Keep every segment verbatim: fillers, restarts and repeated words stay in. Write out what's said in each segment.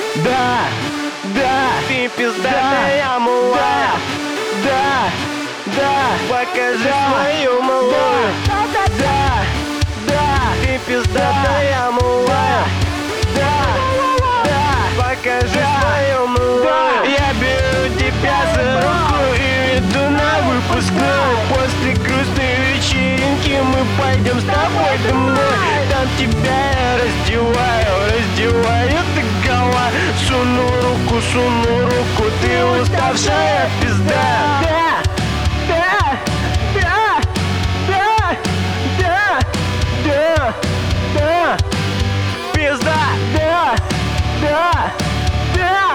Да, да, Ты пиздатая малая. да, да, Покажи да, свою малую. да, да, да, Ты пиздатая малая. да, да, Покажи Да. свою малую. Да. Я беру тебя за руку и веду на выпускной. После грустной вечеринки мы пойдем с тобой домой. Там тебя я раздеваю, раздеваю до гола. Суну руку, суну руку, ты уставшая пизда. да, да, да, да, да, да, да, Пизда. да, да, да,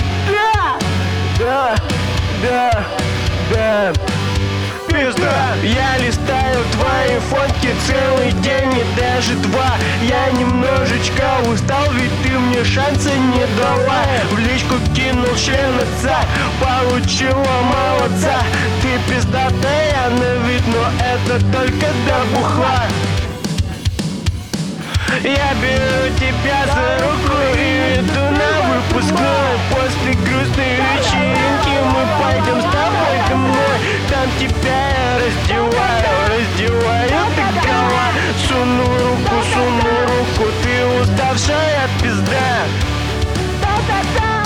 да, да, да, Пизда. Я листаю твои фотки целый день и даже два. Я немножечко устал, ведь ты мне шанса не дала. В личку кинул член отца, получила молодца. Ты пиздатая на вид, но это только до бухла. Я беру тебя за руку и веду на выпускной. После грустной вечеринки мы пойдем с тобой домой. Там тебя я раздеваю, раздеваю до гола. Суну руку, суну руку, ты уставшая пизда. да, да, да.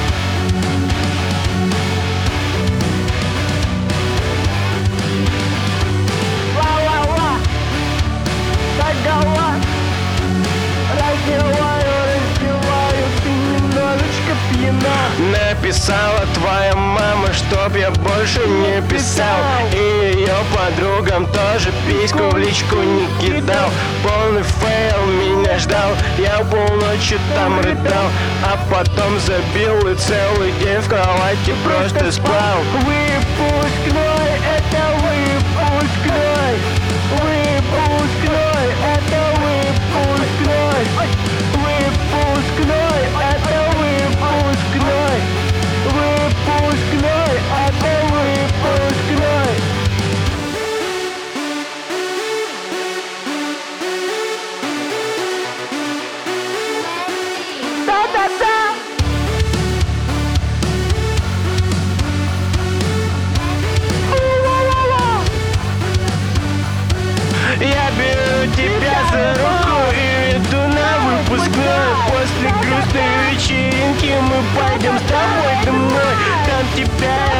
Ла-ла-ла, догола. Раздеваю, раздеваю, ты немножечко пьяна. Написала твоя мама, чтоб я больше не писал. И ее подругам тоже письку в личку не кидал. Полный фейл меня ждал, я полночи там рыдал. А потом забил и целый день в кровати просто спал. Выпускной, это выпускной. Выпускной, это выпускной. Выпускной, это выпускной. Выпускной, это выпускной. Да-да-да. Ла-ла-ла. Я беру тебя за руку и веду на выпускной. После грустной вечеринки мы пойдем с тобой домой. Там тебя